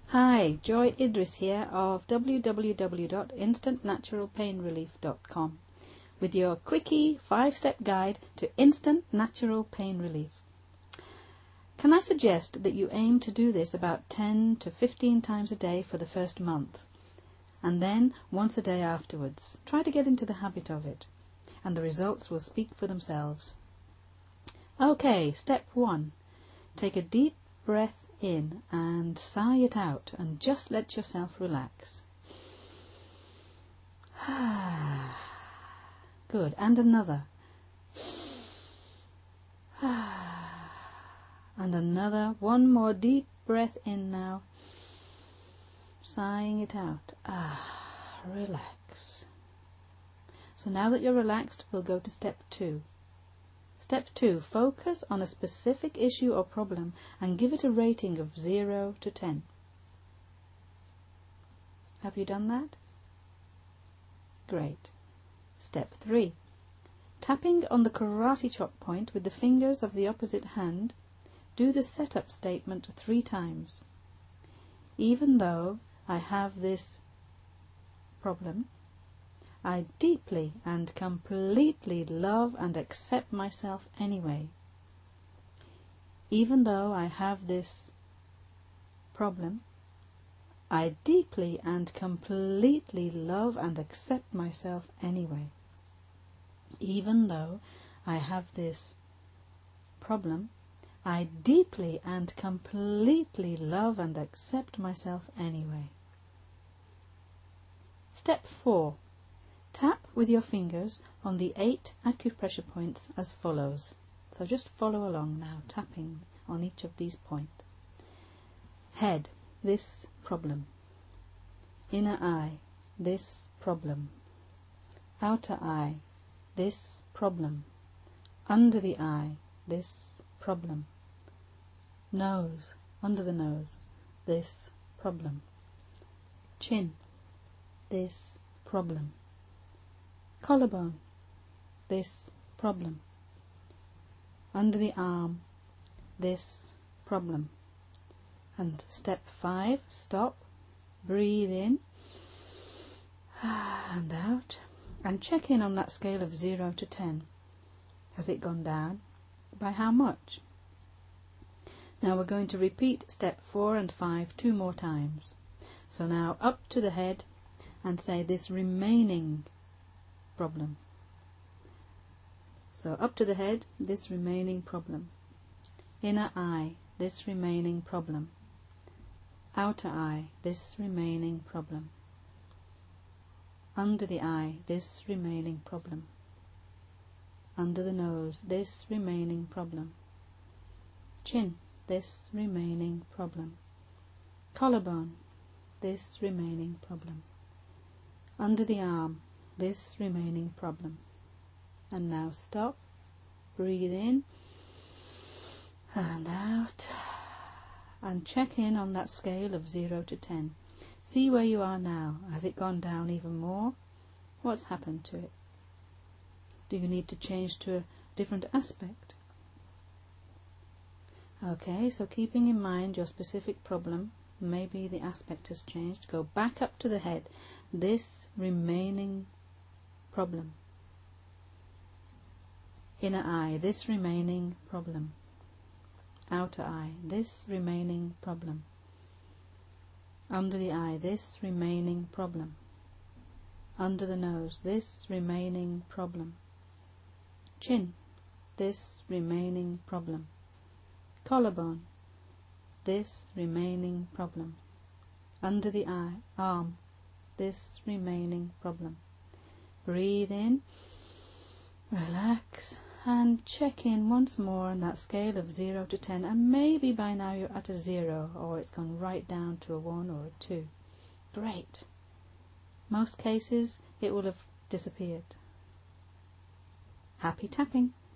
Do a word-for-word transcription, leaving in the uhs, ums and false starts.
Hi, Joy Idris here of w w w dot instant natural pain relief dot com with your quickie five-step guide to instant natural pain relief. Can I suggest that you aim to do this about ten to fifteen times a day for the first month, and then once a day afterwards. Try to get into the habit of it, and the results will speak for themselves. Okay, step one. Take a deep breath in and sigh it out, and just let yourself relax. Good, and another. And another. One more deep breath in now, sighing it out. Ah, relax. So now that you're relaxed, we'll go to step two. Step two, focus on a specific issue or problem and give it a rating of zero to ten. Have you done that? Great. Step three, tapping on the karate chop point with the fingers of the opposite hand, do the setup statement three times. Even though I have this problem, I deeply and completely love and accept myself anyway. Even though I have this problem, I deeply and completely love and accept myself anyway. Even though I have this problem, I deeply and completely love and accept myself anyway. Step four. Tap with your fingers on the eight acupressure points as follows. So just follow along now, tapping on each of these points. Head, this problem. Inner eye, this problem. Outer eye, this problem. Under the eye, this problem. Nose, under the nose, this problem. Chin, this problem. Collarbone, this problem. Under the arm, this problem. And step five, stop, breathe in and out, and check in on that scale of zero to ten. Has it gone down? By how much? Now we're going to repeat step four and five two more times. So now up to the head and say this remaining problem. So up to the head, this remaining problem. Inner eye, this remaining problem. Outer eye, this remaining problem. Under the eye, this remaining problem. Under the nose, this remaining problem. Chin, this remaining problem. Collarbone, this remaining problem. Under the arm, this remaining problem. And now stop, breathe in and out, and check in on that scale of zero to ten. See where you are now. Has it gone down even more? What's happened to it? Do you need to change to a different aspect? Okay, so keeping in mind your specific problem, maybe the aspect has changed. Go back up to the head. This remaining problem. Inner eye, this remaining problem. Outer eye, this remaining problem. Under the eye, this remaining problem. Under the nose, this remaining problem. Chin, this remaining problem. Collarbone, this remaining problem. Under the eye, arm, this remaining problem. Breathe in, relax, and check in once more on that scale of zero to ten, and maybe by now you're at a zero, or it's gone right down to a one or a two. Great. Most cases it will have disappeared. Happy tapping.